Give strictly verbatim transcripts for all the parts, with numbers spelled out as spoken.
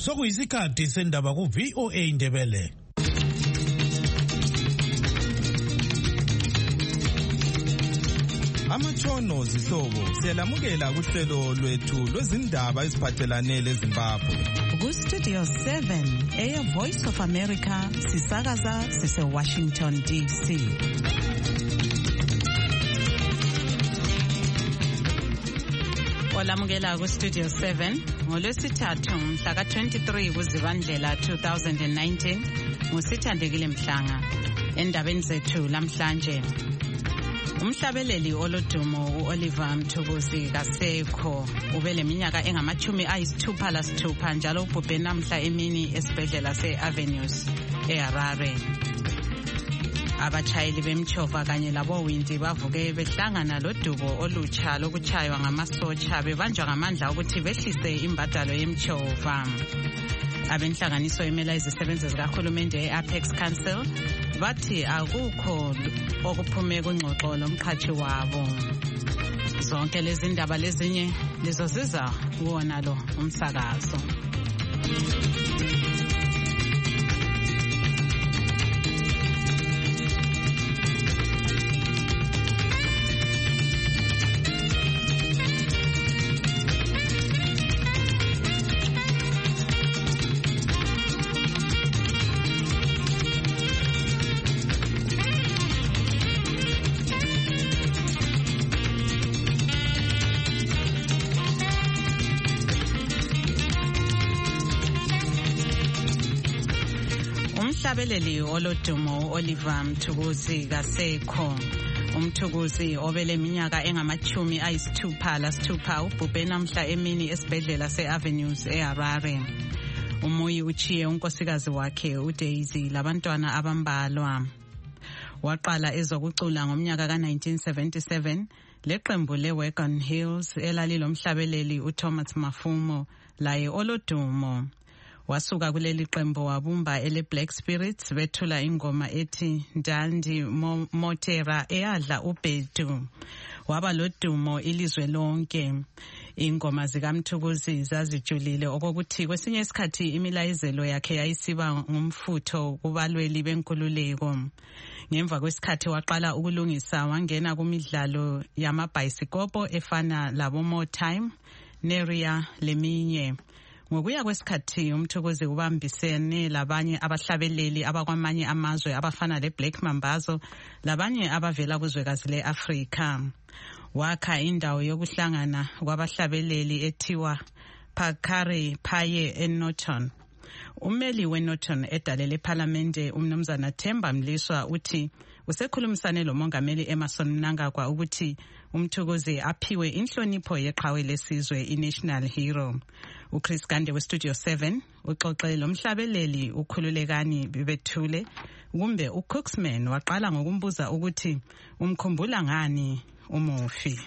Sokuyisikhathi sendaba ku V O A Indebele. Amatshono zihlobo siyalamukela kuhlelo lwethu lwezindaba eziphathelane leZimbabwe. Ku Studio seven, Air Voice of America, sisakaza sise Washington D C. Olamukela ku Studio seven ngolwesithathu mhla ka twenty-three kuZibandlela two thousand nineteen ngusithandekile Mhlanga. Endabeni zethu lamhlanje, umhlabeleli olodumo uOliver Mthunguzi kasekho ubele minyaka engamachumi ayisithupha lasithupha njalo ubhubhe namhla emini esibhedlela se-Avenues eHarare. Abachayeli bemchova kanye labowindi bavuke behlangana lodubo olutsha lokuchaywa ngamasotsha bebanjwa ngamandla ukuthi behlise imbadalo yemchova. Abenhlanganiso emela izisebenzi zikahulumende e-Apex Council bathi akukho okuphume kungxoxo lomqhathi wabo. Zonke lezi ndaba lezinye lizoziza kuwona lo umsakazo. Umhlabeleli olodumo Oliver Mthunguzi kasekho. Umthunguzi obele minyaka engamachumi ayisithupha lasithupha ubhubhe namhla emini esibhedlela se-Avenues eHarare. Umuyi uchiye unkosikazi wakhe uDaisy labantwana abambalwa. Waqala ezokucula ngomnyaka ka nineteen seventy-seven leqembu leWagon Hills elalilomhlabeleli uThomas Mafumo laye olodumo. Wasuka kuleli qembu wabumba ele Black Spirits bethula ingoma ethi Ndandi Motera eyadla uBhedu. Waba lodumo ilizwe lonke. Ingoma zikaMthunguzi zazijulile okokuthi kwesinye isikhathi imilayezelo yakhe yayisiba ngumfutho kubalweli benkululeko. Ngemva kwesikhathi waqala ukulungisa wangena kumidlalo yamabhayisikobho efana labo More Time, Neria leminye. Ngokuya kwesikhathi uMthunguzi ubambisene labanye abahlabeleli abakwamanye amazwe abafana leBlack Mambazo labanye abavela kuzwekazi leAfrika. Wakha indawo yokuhlangana kwabahlabeleli ethiwa Phakare Phaye eNorton. Ummeli weNorton edalele eParliamente umnumzana Themba Mliswa uthi usekhulumisane lomongameli Emmerson Mnangagwa ukuthi uMthunguzi aphiwe inhlonipho yeqhawe lesizwe iNational Hero. uChris Gande weStudio seven uxoxe lomhlabeleli ukhululekani bebethule kumbe uCooksman waqala ngokumbuza ukuthi umkhumbula ngani umufi.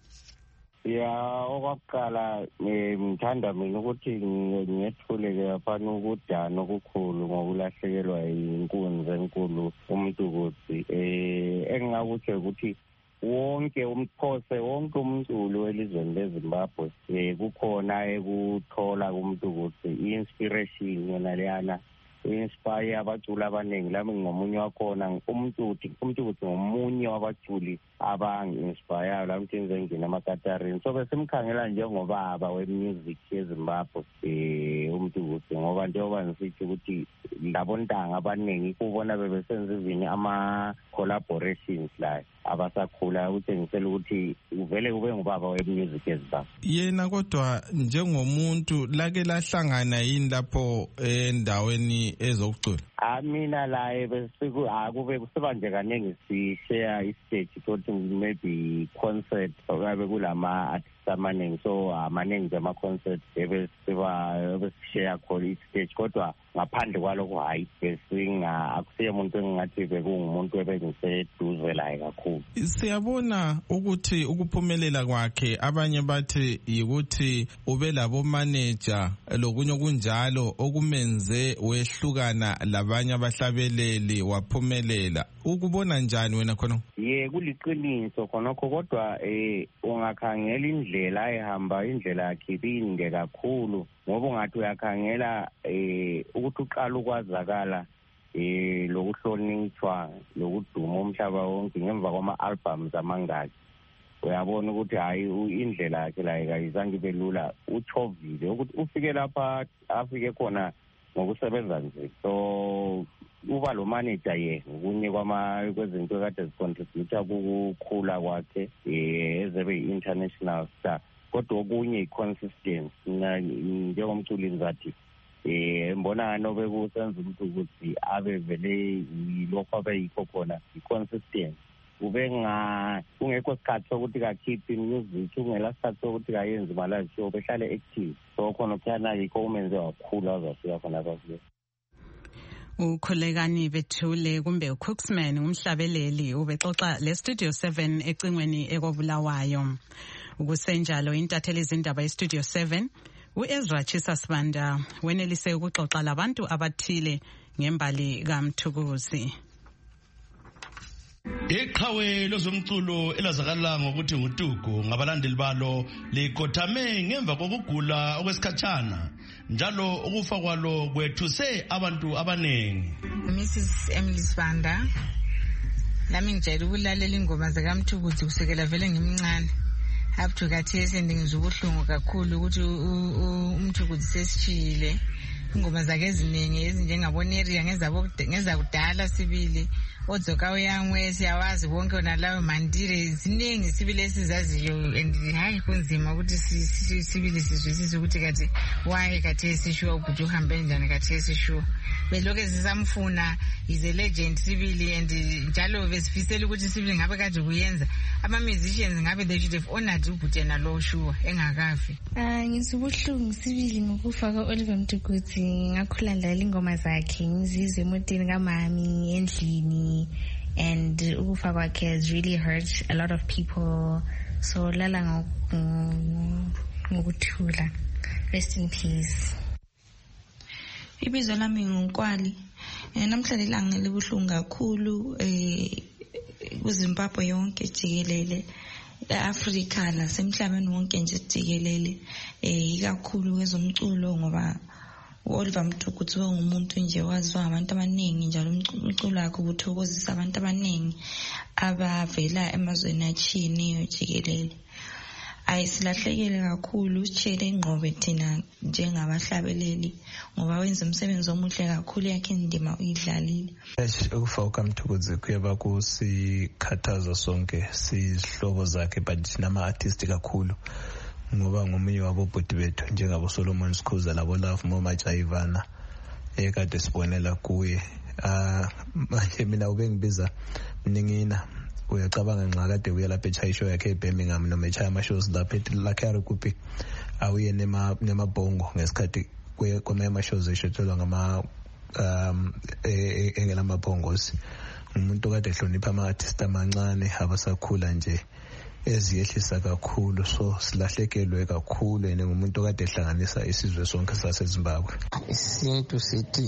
Ya okwaqala ngithanda mina ukuthi ngiyethuleke afana ukudana okukhulu ngokulahlekelwa inkunzi enkulu uMthunguzi. eh engingakuthi ukuthi wonke umphose wonke umculo welizweni leZimbabwe eh kukhona ekuthola kuMthunguzi inspiration yona leyana inspire abaculi abaningi. Lami ngomunye wakhona uMthunguzi uMthunguzi ngomunye wabaculi abangi-inspire la mthenze ngina amakatarini. So besimkhangela njengobaba wemusic yeZimbabwe eh uMthunguzi ngoba njengoba ngisithi ukuthi labo ntanga abaningi kubona bebesenza izini ama collaborations la abasakhula utshengisela ukuthi uvele ube ngubaba wemusic yeZimbabwe. Yena kodwa njengomuntu lake lahlangana yini lapho endaweni ezokucula? Amina laye besiku akube kusiba nje kaningi si share istage ukuthi maybe concert okabe kulama artists amaningi, so amaningi nje ama concert ebesiba besishare khona istage kodwa ngaphandle kwalokho hayi besinga akusiye umuntu engathi bekungumuntu ebengiseduze laye kakhulu. Siyabona ukuthi ukuphumelela kwakhe abanye bathi ukuthi ube labo manager lokunye okunjalo okumenze wehlukana labanye abahlabeleli waphumelela. Ukubona njani wena khona? Ye kuliqiniso khonokho kodwa eh ungakhangela indlela indlela ayihamba indlela yakhe ibinde kakhulu ngoba ungathi uyakhangela eh ukuthi uqala ukwazakala eh lokuhlonishwa lokuduma umhlaba wonke ngemva kwama albums amangaki uyabona ukuthi hayi indlela yakhe la ayizange ibe lula uthovile ukuthi ufike lapha afike khona ngokusebenza nje so uba lo manager ye kunye kwama kwezinto kade zicontribute ukukhula kwakhe eh ezebe international star kodwa okunye iconsistency njengomculi ngizathi eh mbona nobe kusenza umuntu ukuthi abe vele lokho abeyikho khona iconsistency ube nga ungekho isikhathi sokuthi kakhiphi music ungela sikhathi sokuthi kayenze imali show behlale active so khona kuthana yikho umenze kakhulu azafika khona kahle. Ukhulekani Bethule kumbe uCooksman umhlabeleli ubexoxa le Studio seven ecingweni ekobulawayo. Ukusenjalo intatheli izindaba eStudio seven uEzra Chisasibanda wenelise ukuxoxa labantu abathile ngembali kaMthukuzi. Iqhawe lozomculo elazakala ngokuthi nguTugu ngabalandeli balo likothame ngemva kokugula okwesikhatshana njalo ukufa kwalo kwethuse abantu abanengi. Missus Emily Sibanda lami ngijayele ukulalela ingoma zakaMthukuzi kusekela vele ngimncane up to khathesi ngizwe ubuhlungu kakhulu ukuthi uMthukuzi sesishile. Ingoma zakhe eziningi ezinjengaboneria ngezabo ngezakudala sibili odzoka uyangwe siyawazi bonke nalawo mandire ziningi sibili esizaziyo and hayi kunzima ukuthi sibili sizwisise ukuthi kathi why kathi sisho ukuthi uhambe njani kathi sisho beloke sisamfuna is a legend sibili and njalo besifisela ukuthi sibili ngabe kade kuyenza ama musicians ngabe they should have honored ubutena lo sure engakafi. Ah ngisubuhlungu sibili ngokufa ka Oliver Mtukudzi ngakhula ndala ingoma zakhe ngizizwe emotini kamami endlini and ukufa kwakhe has really hurt a lot of people so lala ngokuthula. Rest in peace. Ibizo lami nguNkwali namhlanje ilanga libuhlungu kakhulu eh kuZimbabwe yonke jikelele eAfrika nasemhlabeni wonke nje jikelele eh ikakhulu kwezomculo ngoba uOliver Mtukudzi ngumuntu nje waziwa abantu abaningi njalo umculo wakhe ubuthokozisa abantu abaningi abavela emazweni atshiyeneyo jikelele. Ayisilahlekele kakhulu sitshele ingqobe thina njengabahlabeleli ngoba wenza umsebenzi omuhle kakhulu yakhe indima uyidlalile. Ukufa kukaMtukudzi kuyaba kusikhathaza sonke sihlobo zakhe but nama artist kakhulu ngoba ngomunye wabo bhuti bethu njengabo Solomon Skhuza labo Love Moma Jaivana ekade sibonela kuye ah manje mina ube ngibiza mningina uyacabanga nxa kade uya lapha eChai show yakhe eBirmingham noma eChai ama shows lapha eLakari Kupi awuye nema nemabhongo ngesikhathi kuye kwama ama shows eshethelwa ngama um engela mabhongosi umuntu kade ehlonipha ama artist amancane abasakhula nje eziyehlisa kakhulu so silahlekelwe kakhulu ene ngumuntu kade ehlanganisa isizwe sonke saseZimbabwe. Isintu sithi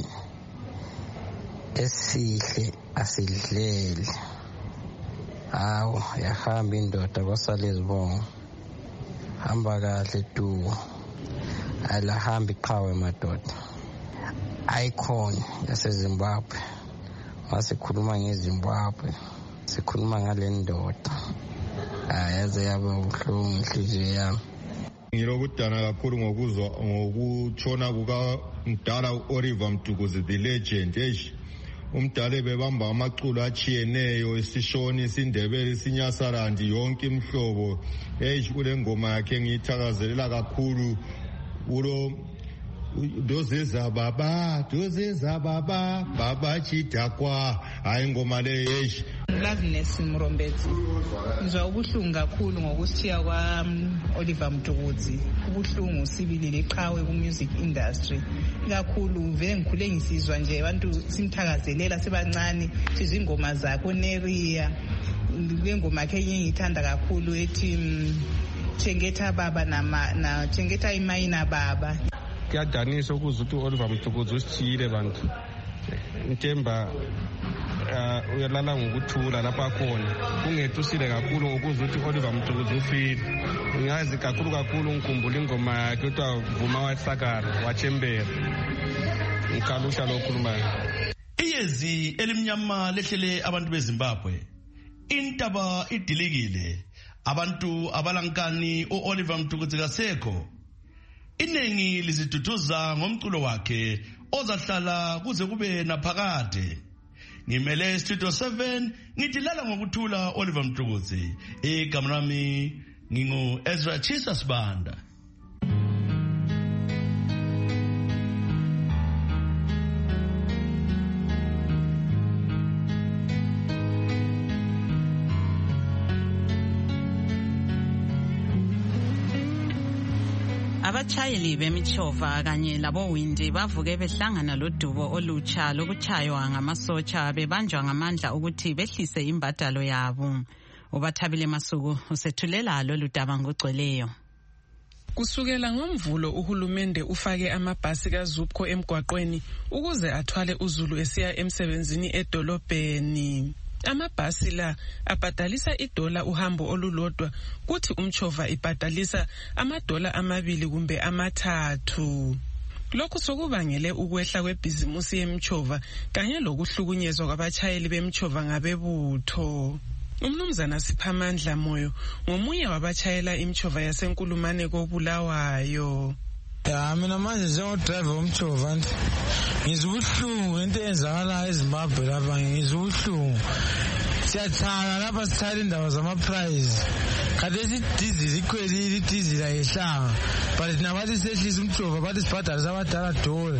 esihle asidlele awu yahamba indoda kwasale izibongo hamba kahle tu alahamba iqhawe madoda icon yaseZimbabwe wasikhuluma ngeZimbabwe sikhuluma ngale ndoda ayaze yaba ubuhlungu inhliziyo yami. Ngilokudana kakhulu ngokuzwa ngokutshona kuka mdala uOliver Mtukudzi the legend eji umdala bebamba amaculo achiyeneyo isishoni isindebele isinyasarandi yonke imhlobo eji kule ngoma yakhe ngiyithakazelela kakhulu ulo dozeza baba dozeza baba baba chidakwa hayi ngoma le yeshi Loveness Mrombezi ngizwa ubuhlungu kakhulu ngokusithiya kwa Oliver Mtukudzi ubuhlungu sibili leqhawe ku music industry kakhulu vele ngikhule ngisizwa nje abantu simthakazelela sebancane sizwe ingoma zakhe Neria ngengoma yakhe engiyithanda kakhulu ethi Chengeta baba nama na Chengeta imayina baba. Kuyadanisa ukuzwa ukuthi uOliver Mtukudzi usithiyile bantu Ntemba uyalala ngokuthula lapha khona ungethusile kakhulu ngokuzwa ukuthi Oliver Mtukudzi ufile. Ngazi kakhulu kakhulu ngikhumbula ingoma yakhe kuthiwa Vuma waSakara waChembera. Ngikalusha lokhulumayo. Iyezi elimnyama lehlele abantu beZimbabwe. Intaba idilikile. Abantu abalankani uOliver Mtukudzi kasekho. Inengi liziduduza ngomculo wakhe ozahlala kuze kube naphakade. Ngimele Studio seven ngidilala ngokuthula Oliver Mtukudzi. Igama lami ngingu Ezra Chisa Sibanda. Abachayeli bemithova kanye labo windi bavuke behlangana lodubo olutsha lokuchaywa ngamasotsha bebanjwa ngamandla ukuthi behlise imbadalo yabo. Ubathabile Masuku usethulela lolu daba ngogcweleyo. Kusukela ngoMvulo uhulumende ufake amabhasi kaZupco emgwaqweni ukuze athwale uZulu esiya emsebenzini edolobheni. Amabhasi la abhadalisa idola uhambo olulodwa kuthi umchova ibhadalisa amadola amabili kumbe amathathu. Lokhu sokubangele ukwehla kwebhizimusi yemchova kanye lokuhlukunyezwa kwabachayeli bemchova ngabebutho. Umnumzana Siphamandla Moyo ngomunye wabachayela imchova yasenkulumane koBulawayo. Ya mina manje njengodriver womchova ngizubuhlungu into eyenzakala eZimbabwe lapha ngizubuhlungu. Siyathala lapha sithatha indaba zama price. Khathesi diesel ikhwelile diesel ayehlanga. But thina bathi sehlisa umchova bathi sibhadalisa abadala dola.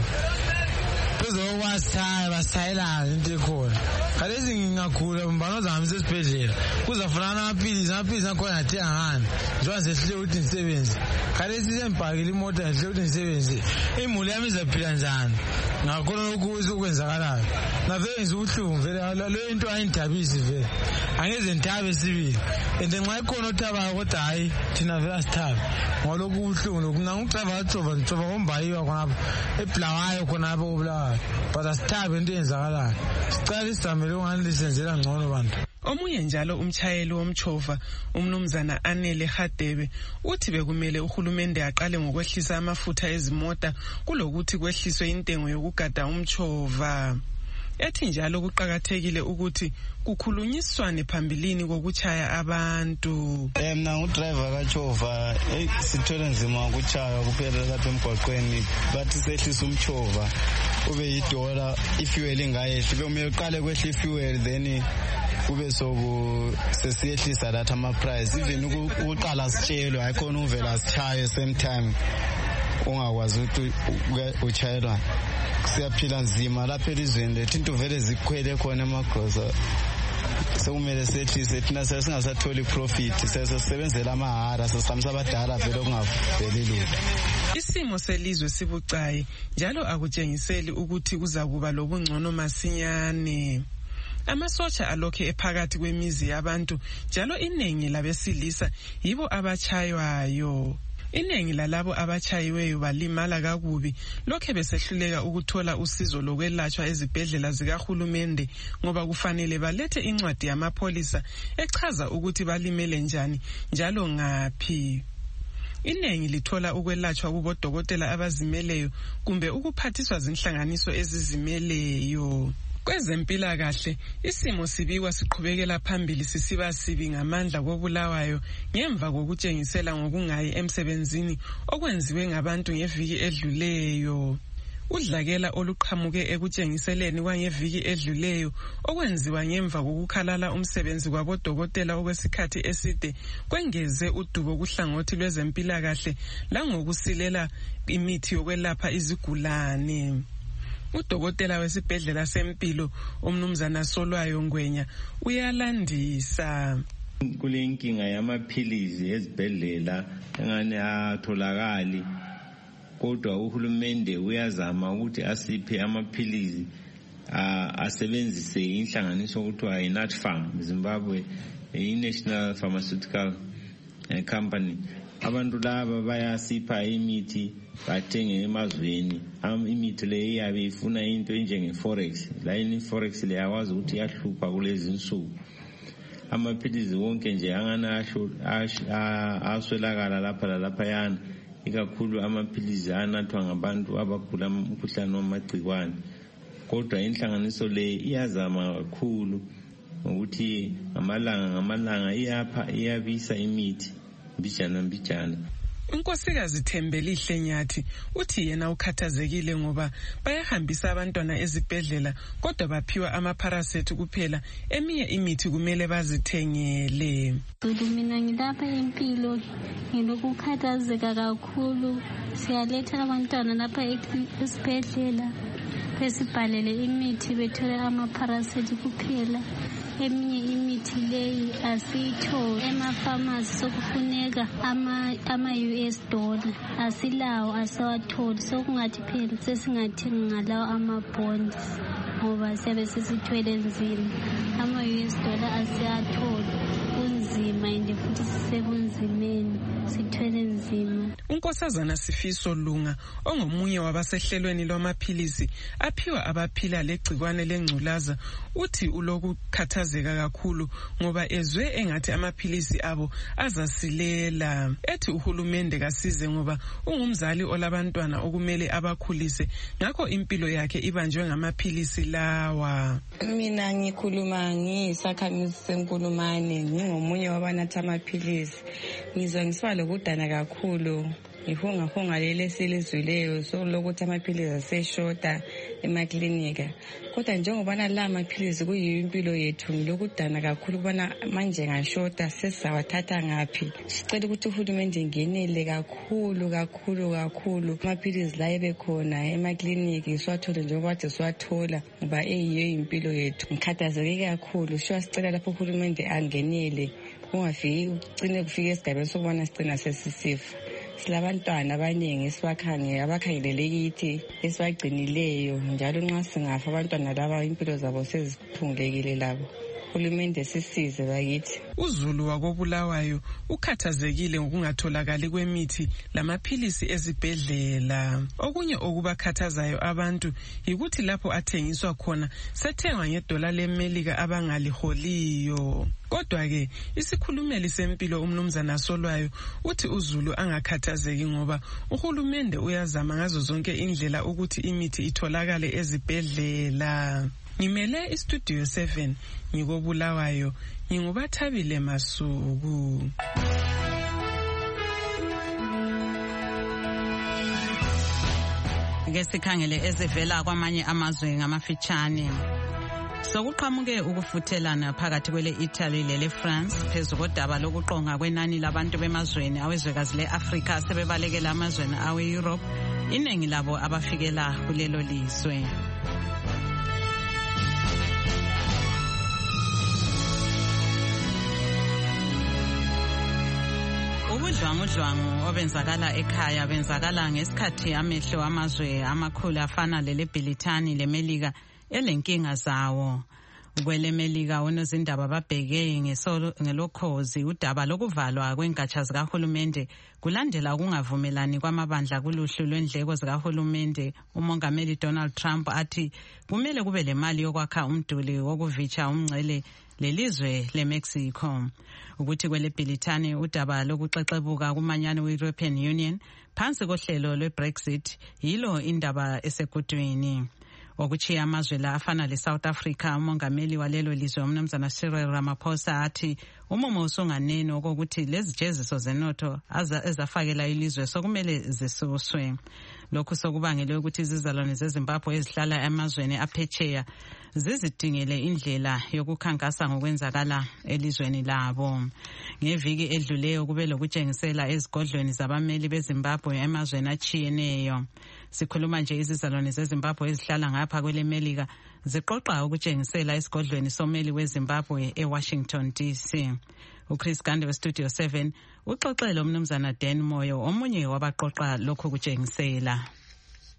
Bezowasaya basayela into ekhona. Khathesi ngingagula mbano zami sesibhedlela. Kuzafunana amaphilisi amaphilisi akhona athenga ngani. Njengoba sehlile ukuthi nisebenze. Khathesi sembhakile imoto yahle ukuthi nisebenze. Imuli yami izaphila njani? Ngakhona ukuthi ukwenzakalayo. Navele ngizubuhlungu vele le into ayindabisi vele. Angeze nithabe sibili. Ende nxa ikhona othaba kodwa hayi thina vele asithabe. Ngalokhu ubuhlungu lokuna ngicava atshova ngitshova ngombayiwa khonapha. Ebhlawayo khonapha obulawayo. But asithabe into eyenzakalayo. Sicela isamele ungani lisenzela ngcono bantu. Omunye njalo umchayeli womchova umnumzana Anele Hadebe uthi bekumele uhulumende aqale ngokwehlisa amafutha ezimota kulokuthi kwehliswe intengo yokugada umchova. Ethi njalo kuqhakathekile ukuthi kukhulunyiswane phambilini kokuchaya abantu. Eh mina ngudriver kaChova sithole nzima ukuchaya kuphela lapha emgwaqweni bathi sehlisa umchova ube yidola ifuel ingayehli bekumele uqale kwehla ifuel then kube soku sesiyehlisa that ama price even ukuqala sitshelwe ayikhona uvela asichaye same time ungakwazi ukuthi uchayelwa. Siyaphila nzima lapha elizweni lethu into vele zikhwele khona emagrosa sekumele sehlise thina sesingasatholi profit sesebenzela amahara sesamisa abadala vele okungaveli lutho. Isimo selizwe sibucayi njalo akutshengiseli ukuthi kuza kuba lobungcono masinyane. Amasotsha alokhe ephakathi kwemizi yabantu njalo inengi labesilisa yibo abachaywayo. Inengi lalabo abachayiweyo balimala kakubi lokhe besehluleka ukuthola usizo lokwelatshwa ezibhedlela zikahulumende ngoba kufanele balethe incwadi yamapholisa echaza ukuthi balimele njani njalo ngaphi. Inengi lithola ukwelatshwa kubodokotela abazimeleyo kumbe ukuphathiswa zinhlanganiso ezizimeleyo. Kwezempilakahle isimo sibikwa siqhubekela phambili sisiba sibi ngamandla koBulawayo ngemva kokutshengisela ngokungayi emsebenzini okwenziwe ngabantu ngeviki edluleyo. Udlakela oluqhamuke ekutshengiseleni kwangeviki edluleyo okwenziwa ngemva kokukhalala umsebenzi kwabodokotela okwesikhathi eside kwengeze udubo kuhlangothi lwezempilakahle langokusilela imithi yokwelapha izigulane. Udokotela wesibhedlela sempilo umnumzana Solwayo Ngwenya uyalandisa. Kule inkinga yamaphilizi ezibhedlela engane atholakali kodwa uhulumende uyazama ukuthi asiphe amaphilizi asebenzise inhlanganiso okuthiwa yiNatfarm Zimbabwe, i-National Pharmaceutical Company. abantu laba bayasipha imithi bathenge emazweni. Imithi le iyabe ifuna into enjenge-forex. La ini-forex le yawazi ukuthi iyahlupha kulezi insuku. Amaphilizi wonke nje angana aswelakala lapha lalaphayana, ikakhulu amaphilizi anathwa ngabantu abagula umkhuhlane wamagciwane. Kodwa inhlanganiso le iyazama kakhulu ukuthi amalanga ngamalanga iyapha iyabisa imithi mbijana mbijana. Unkosikazi Thembelihle Nyathi uthi yena ukhathazekile ngoba bayahambisa abantwana ezibhedlela kodwa baphiwa amaparasite kuphela, eminye imithi kumele bazithengele. Mina ngilapha impilo ngilokukhathazeka kakhulu, siyaletha abantwana lapha esibhedlela besibhalele imithi bethole amaparasite kuphela, eminye imithi leyi asiyitholi. Emafamasi sokufuneka ama-U S dollar, asilawo asiwatholi, sokungathi phela sesingathengi ngalawo ama-bonds ngoba siyabe sesithwele nzima. Ama-U S dollar asiyatholi, kunzima ende futhi sisebunzimeni, sithwele nzima. Unkosazana Sifiso Lunga ongomunye wabasehlelweni lwamaphilisi aphiwa abaphila legcikwane lengculaza uthi ulokukhathazeka kakhulu ngoba ezwe engathi amaphilisi abo azasilela. Ethi uhulumende kasize ngoba ungumzali olabantwana okumele abakhulise, ngakho impilo yakhe ibanjwe ngamaphilisi lawa. Mina ngikhuluma ngiyisakhamizi seNkulumane, ngingomunye wabanatha amaphilisi. Ngizwa ngiswa lokudana kakhulu, ngihunga hunga lele silizwileyo sokulokuthi amaphilisi aseshota emaklinika. Kodwa njengoba la amaphilisi kuyimpilo yethu, ngilokudana kakhulu kubona manje ngashota, sesizawathatha ngaphi. Sicela ukuthi uhulumende ngenele kakhulu kakhulu kakhulu amaphilisi la ebekhona emakliniki siwathole njengoba kade siwathola ngoba eyiyo impilo yethu. Ngikhathazeke kakhulu, sho sicela lapho uhulumende angenele, ungafiki ugcine kufika esigabeni sokubona sigcina sesisifa. Silabantwana abaningi esibakhangele abakhangelele kithi esibagcinileyo, njalo nxa singafa abantwana laba impilo zabo seziphungulekile labo. Uhulumende sisize bakithi. uZulu wakobulawayo ukhathazekile ngokungatholakali kwemithi lamaphilisi ezibhedlela. Okunye okubakhathazayo abantu yikuthi lapho athengiswa khona sethengwa ngedola lemelika abangaliholiyo. Kodwa ke isikhulumeli sempilo umnumzana Solwayo uthi uZulu angakhathazeki ngoba uhulumende uyazama ngazo zonke indlela ukuthi imithi itholakale ezibhedlela. Ngimele istudio seven ngikobulawayo, ngingubathabile Masuku. Ngesikhangele ezivela kwamanye amazwe ngamafitshane. Sokuqhamuke ukufuthelana phakathi kwele Italy lele France phezu kodaba lokuqonga kwenani labantu bemazweni awezwekazi le-Afrika sebebalekela amazweni awe-Europe, iningi labo abafikela kulelo lizwe. Ubudlwangudlwangu obenzakala ekhaya benzakala ngesikhathi amehlo amazwe amakhulu afana lele-Britani leMelika elenkinga zawo. Kwelemelika onozindaba babheke ngelokhozi udaba lokuvalwa kwengatsha zikahulumende kulandela ukungavumelani kwamabandla kuluhlu lwendleko zikahulumende. Umongameli Donald Trump athi kumele kube lemali yokwakha umduli wokuvitsha umngcele lelizwe leMexico. Ukuthi kwele-Britani udaba lokuxexebuka kumanyano we-European Union phansi kohlelo lwe-Brexit yilo indaba esegudwini. Okuchiya amazwe la afana le-South Africa, umongameli walelo lizwe umnumzana Cyril Ramaphosa athi umumo usunganeni okokuthi lezi jeziso zenotho ezafakela ilizwe sokumele zisuswe. Lokhu sokubangele ukuthi izizalwane zeZimbabwe ezihlala emazweni aphetsheya zizidingele indlela yokukhankasa ngokwenzakala elizweni labo. Ngeviki edluleyo kube lokutshengisela ezigodlweni zabameli beZimbabwe emazweni achiyeneyo. Sikhuluma nje izizalwane zeZimbabwe ezihlala ngapha kwelemelika ziqoqa ukutshengisela esigodlweni someli weZimbabwe eWashington D C. uChris Gande weStudio seven uxoxele umnumzana Dan Moyo omunye wabaqoqa lokho kutshengisela.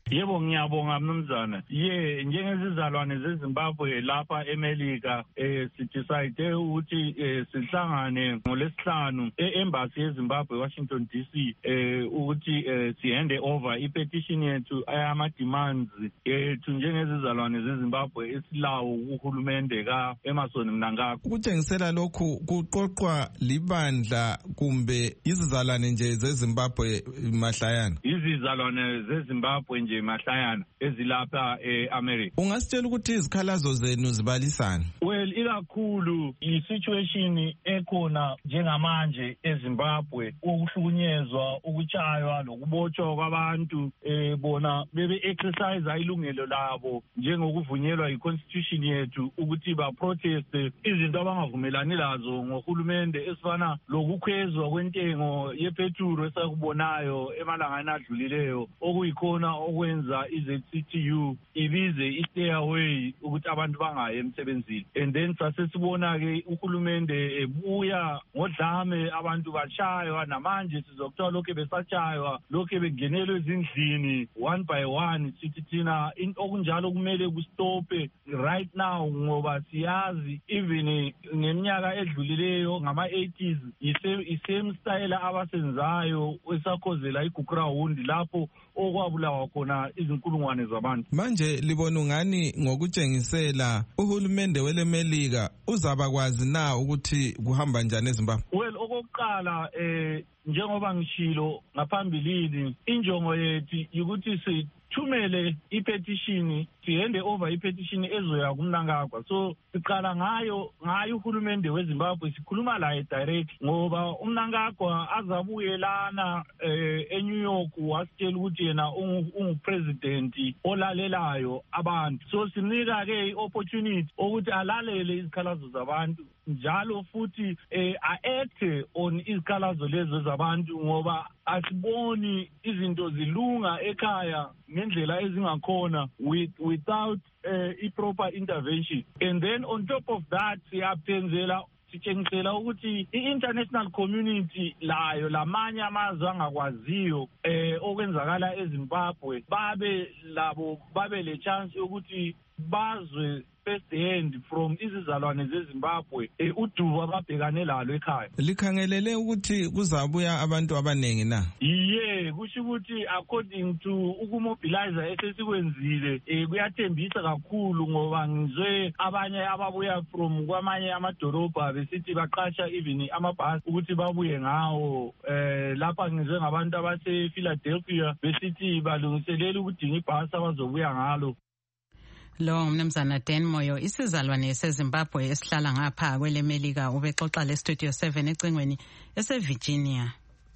Yebo ngiyabonga mnumzana. Ye njengezizalwane zeZimbabwe lapha eMelika eh sidecide ukuthi sihlangane ngolesihlanu e-embassy yeZimbabwe Washington D C eh ukuthi sihande over i-petition yethu ayama demands yethu njengezizalwane zeZimbabwe esilawo uhulumende ka Emmerson Mnangagwa. Ukutshengisela lokhu kuqoqwa libandla kumbe izizalwane nje zeZimbabwe mahlayana. Izizalwane zeZimbabwe nje mahlayana ezilapha eAmerica. Ungasitshela ukuthi izikhalazo zenu zibalisana? Well, ikakhulu i-situation ekhona njengamanje eZimbabwe ukuhlukunyezwa, ukuchaywa lokubotshwa kwabantu eh bona bebe exercise ilungelo labo njengokuvunyelwa i-constitution yethu ukuthi ba protest izinto abangavumelani lazo ngohulumende esifana lokukhwezwa kwentengo yepetrol esakubonayo emalangana adlulileyo okuyikhona okwenza iZ C T U ibize i-stay away ukuthi abantu bangaye emsebenzini. And then sasesibona ke uhulumende ebuya ngodlame abantu bashaywa namanje sizokuthola lokho besatshaywa lokho bengenelwe ezindlini one by one sithi thina okunjalo kumele kustope right now ngoba siyazi even ngeminyaka edlulileyo ngama eighties isame style abasenzayo esakhozela igugrawundi lapho okwabulawa khona izinkulungwane zabantu. Manje libona ngani ngokutshengisela uhulumende weleMelika uzabakwazi na ukuthi kuhamba njani eZimbabwe? Well, okokuqala eh njengoba ngishilo ngaphambilini injongo yethu ukuthi si thumele i-petition sihende over i-petition ezoya kuMnangagwa. So siqala ngayo ngayo uhulumende weZimbabwe sikhuluma laye direct ngoba uMnangagwa azabuyelana eh, eNew York wasitshela ukuthi yena ungupresident olalelayo abantu. So sinika ke i-opportunity ukuthi alalele izikhalazo zabantu njalo futhi eh, a-act on izikhalazo lezo zabantu ngoba asiboni izinto zilunga ekhaya ngendlela ezingakhona with without uh, i-proper intervention. And then on top of that siyaphenzela sitshengisela ukuthi i-international community layo lamanye amazwe angakwaziyo eh okwenzakala eZimbabwe babe labo babe le chance ukuthi bazwe first hand from izizalwane zeZimbabwe eh udubo ababhekane lalo ekhaya. Likhangelele ukuthi kuzabuya abantu abanengi na? Iye kusho ukuthi according to ukumobilize esesikwenzile eh kuyathembisa kakhulu ngoba ngizwe abanye ababuya from kwamanye amadolobha besithi baqasha even amabhasi ukuthi babuye ngawo eh lapha ngizwe ngabantu abase Philadelphia besithi balungiselela ukudinga ibhasi abazobuya ngalo. Lo mnumzana Dan Moyo isizalwane seZimbabwe esihlala ngapha kweleMelika ubexoxa le Studio seven ecingweni eseVirginia.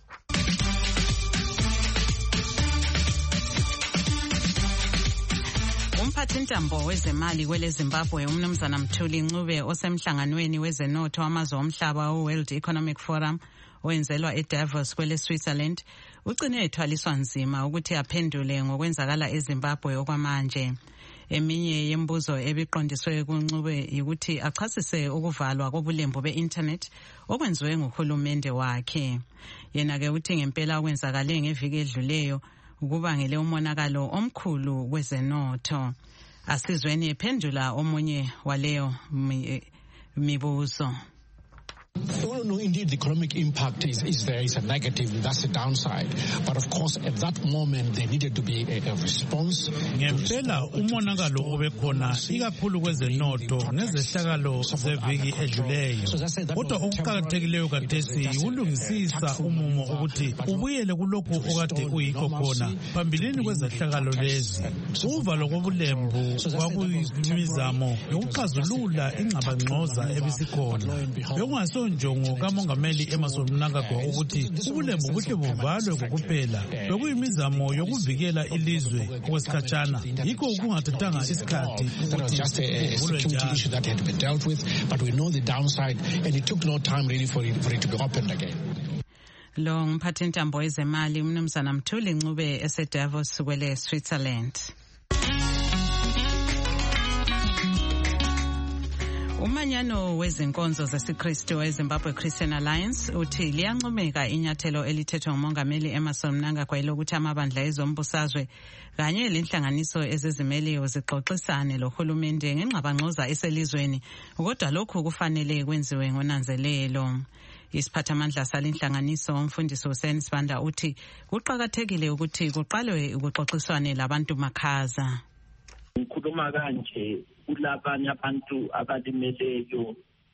Umphathintambo wezemali kwele Zimbabwe umnumzana Mthuli Ncube osemhlanganweni wezenotho wamazwe omhlaba we-World Economic Forum owenzelwa eDavos kwele Switzerland ugcine ethwaliswa nzima ukuthi aphendule ngokwenzakala eZimbabwe okwamanje. Eminye yembuzo ebiqondiswe kuNcube ukuthi achasise ukuvalwa kobulembu be-internet okwenziwe nguhulumende wakhe. Yena ke uthi ngempela okwenzakale ngeviki edluleyo ukubangele umonakalo omkhulu kwezenotho. Asizweni ephendula omunye waleyo mibuzo. Well, no, indeed, the economic impact is, is there. It's a negative. That's the downside. But of course, at that moment, there needed to be a, a response. Ngempela umonakalo obekhona ikakhulu kwezenotho ngezehlakalo zeviki edluleyo. Kodwa okuqakathekileyo kathesi ulungisisa umumo ukuthi ubuyele kulokho okade kuyikho khona phambilini kwezehlakalo lezi. Uvalo kobulembu kwakuyimizamo yokuxazulula ingxabangxoza ebisikhona. Bekungaso njongo kamongameli Emmerson Mnangagwa ukuthi ubulembu buhle buvalwe kokuphela bekuyimizamo yokuvikela ilizwe okwesikhatshana yikho kungathathanga isikhathi ukuthi just a security issue that had to be dealt with, but we know the downside and it took no time really for it, for it to be opened again. Lo mphathintambo wezemali umnumzana Mthuli Ncube eseDavos kwele Switzerland. Umanyano wezinkonzo zesiKristu eZimbabwe Christian Alliance uthi liyancomeka inyathelo elithethwa ngumongameli Emmerson Mnangagwa lokuthi amabandla ezombusazwe kanye lenhlanganiso ezizimeleyo zixoxisane lohulumende ngengxabangxoza eselizweni, kodwa lokhu kufanele kwenziwe ngonanzelelo. Isiphathamandla salinhlanganiso umfundisi Hussein Sibanda uthi kuqhakathekile ukuthi kuqalwe ukuxoxiswane labantu makhaza. Ngikhuluma kanje kulabanye abantu abalimeleyo,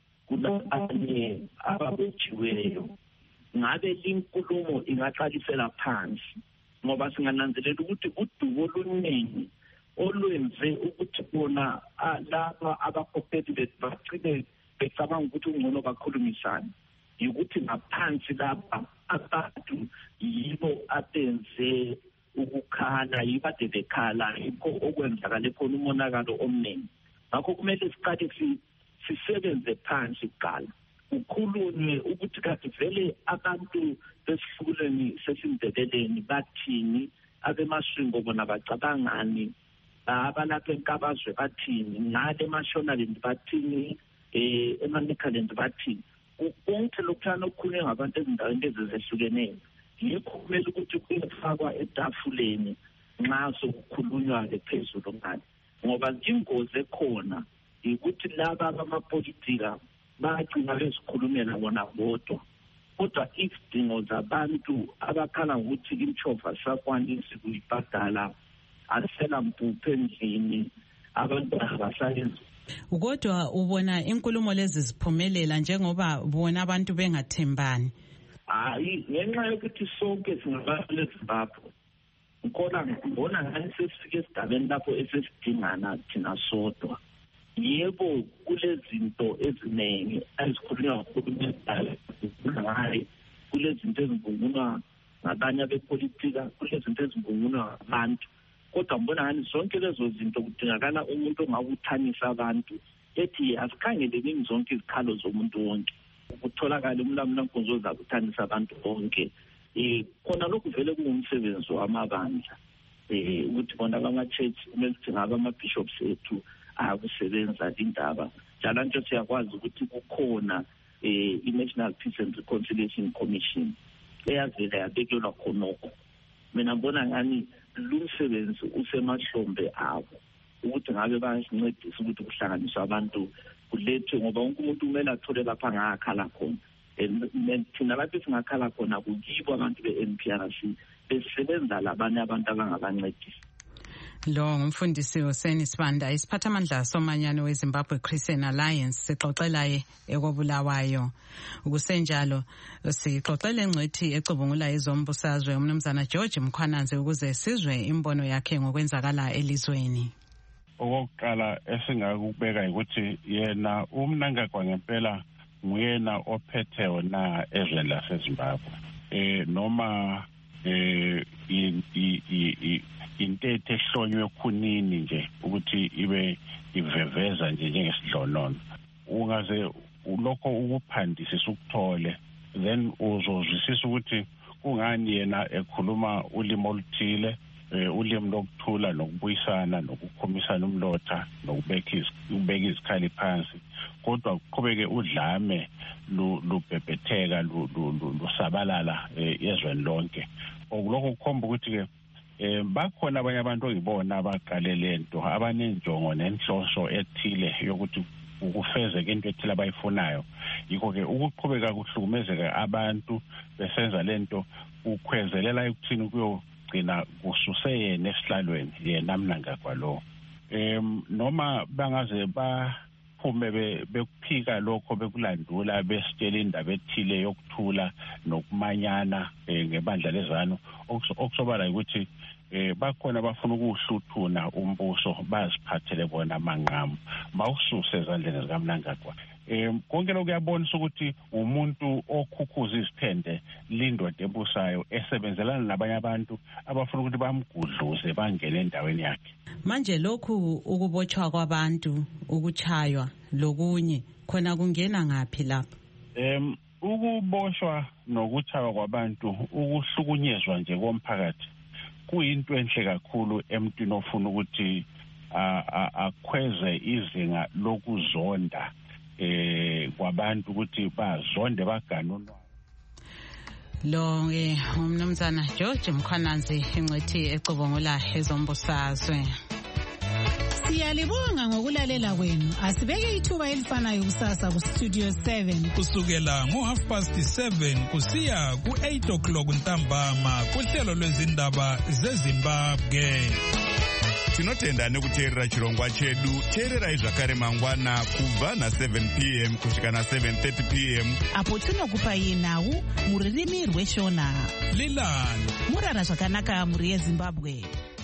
kulabanye ababotshiweyo. Ngabe linkulumo ingaqalisela phansi, ngoba singananzelela ukuthi udubo oluningi olwenze ukuthi bona laba abakhopheti bethu bagcine becabanga ukuthi ungcono bakhulumisane, yikuthi ngaphansi lapha abantu yibo abenze ukukhala, yibo ade bekhala, yikho okwenzakale khona umonakalo omningi. Ngakho kumele siqale sisebenze phansi kuqala, ukhulunywe ukuthi kade vele abantu besihluleni sesimdeleleni bathini, abemaswingo bona bacabangani, abalapha enkabazwe bathini, ngale eMashonaland bathini, eh eManicaland bathini. Konke lokuthana okukhulunywe ngabantu ezindaweni ezehlukeneyo yikho kumele ukuthi kuyefakwa etafuleni nxa sokukhulunywa phezulu ngale, ngoba ingozi ekhona ukuthi laba abamapolitika bagcina bezikhulumela bona bodwa, kodwa izidingo zabantu abakhala ukuthi imchova sakwanisi kuyibhadala, asela mpuphu endlini, abantu abasayenzi. Kodwa ubona inkulumo lezi ziphumelela njengoba bona abantu bengathembani? Hayi, ngenxa yokuthi sonke singabantu leZimbabwe, ngikona ngibona ngani sesifike esigabeni lapho esesidingana thina sodwa. Yebo, kulezinto eziningi ezikhulunywa nguhulumende, kulezinto ezivunulwa ngabanye abepolitika, kulezinto ezivunulwa ngabantu, kodwa ngibona ngani zonke lezo zinto kudingakala umuntu ongawuthanisa abantu ethi asikhangeleni zonke izikhalo zomuntu wonke, ukutholakala umlamulankonzo zakuthanisa abantu bonke. Eh khona lokhu vele kungumsebenzi wamabandla, eh ukuthi bona bama-church kumele ukuthi ngaba ama-bishops ethu akusebenza indaba. Njalo nje siyakwazi ukuthi kukhona eh i-National Peace and Reconciliation Commission eyavela yabekelwa khonoko. Mina ngibona ngani lumsebenzi usemahlombe abo ukuthi ngabe bayasincedisa ukuthi kuhlanganiswe abantu kulethwe, ngoba wonke umuntu kumele athole lapha ngakhala khona. Thina lapho singakhala khona kuyibo abantu be-N P R C besebenza labanye abantu abangabancedisa. Lo ngumfundisi Hussein Sibanda, isiphathamandla somanyano weZimbabwe Christian Alliance, sixoxelaye ekobulawayo. Ukusenjalo sixoxele ngcwethi ecubungula izombusazwe umnumzana George Mkhwananzi ukuze sizwe imbono yakhe ngokwenzakala elizweni. Okokuqala esingakubeka ukuthi yena uMnangagwa ngempela nguyena ophetheyo na ezweni laseZimbabwe, eh noma eh intethe ehlonywe khunini nje ukuthi ibe iveveza nje njengesidlonono. Ungaze ulokho ukuphandisisa ukuthole, then uzozwisisa ukuthi kungani yena ekhuluma ulimi oluthile, ulimi lokuthula nokubuyisana nokukhomisana umlotha nokubeka ukubeka izikhali phansi, kodwa kuqhubeke udlame lubhebhetheka lusabalala ezweni lonke. Okulokho kukhomba ukuthi ke Eh bakhona abanye abantu ngibona abaqale lento abanenjongo nenhloso ethile yokuthi ukufezeka into ethile abayifunayo. Yikho ke ukuqhubeka kuhlukumezeka abantu besenza lento ukhwezelela ukuthini kuyogcina kususe yena esihlalweni yena Mnangagwa lo. Em noma bangaze baphume bekuphika lokho bekulandula besitshela indaba ethile yokuthula nokumanyana ngebandla lezanu, okusobala ukuthi eh bakhona bafuna ukuhluthuna umbuso baziphathele bona amanqamu bawususe ezandleni zikaMnangagwa. Eh konke lokuyabonisa ukuthi umuntu okhukhuza izithende lindoda ebusayo esebenzelana nabanye abantu abafuna ukuthi bamgudluze bangene endaweni yakhe. Manje lokhu ukubotshwa kwabantu, ukuchaywa lokunye khona kungena ngapi lapha? Em ukuboshwa nokuchaywa kwabantu, ukuhlukunyezwa nje komphakathi kuyinto enhle kakhulu emntwini ofuna ukuthi akhweze izinga lokuzonda eh kwabantu ukuthi bazonde baganunwa. Lo ke umnumzana George Mkhwananzi ingcithi ecubungula ezombusazwe. Siyalibonga ngokulalela kwenu. Asibeke ithuba elifanayo kusasa ku Studio seven kusukela ngo half past seven kusiya ku eight o'clock ntambama kuhlelo lwezindaba zeZimbabwe. Tinotenda nekuteerera chirongwa chedu. Teererai zvakare mangwana kubva na seven p m kusvika na seven thirty p m apo tinokupai nhau muririmi rweshona. Lilani murara zvakanaka muri yeZimbabwe.